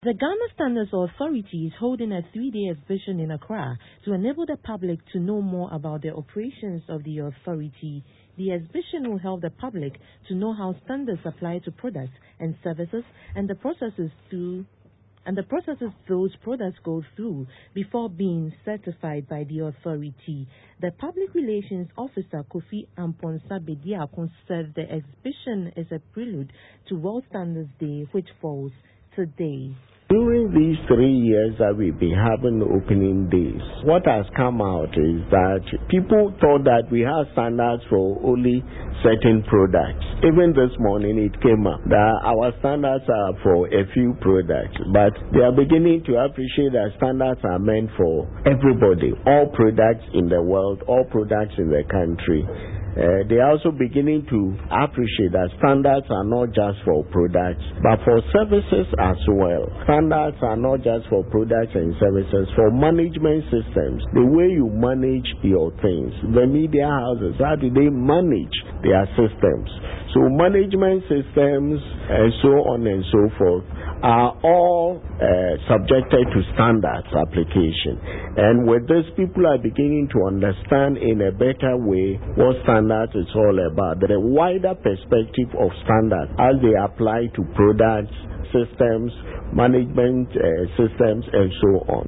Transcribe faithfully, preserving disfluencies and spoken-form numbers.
The Ghana Standards Authority is holding a three-day exhibition in Accra to enable the public to know more about the operations of the authority. The exhibition will help the public to know how standards apply to products and services and the processes through and the processes those products go through before being certified by the authority. The Public Relations Officer Kofi Amponsah-Bediako said the exhibition is a prelude to World Standards Day, which falls today. During these three years that we've been having opening days, what has come out is that people thought that we have standards for only certain products. Even this morning it came up that our standards are for a few products, but they are beginning to appreciate that standards are meant for everybody, all products in the world, all products in the country. Uh, they are also beginning to appreciate that standards are not just for products, but for services as well. Standards are not just for products and services, for management systems. The way you manage your things. The media houses, how do they manage their systems? So management systems and so on and so forth are all uh, subjected to standards application. And with this, people are beginning to understand in a better way what standards is all about. There is a wider perspective of standards as they apply to products, systems, management uh, systems, and so on.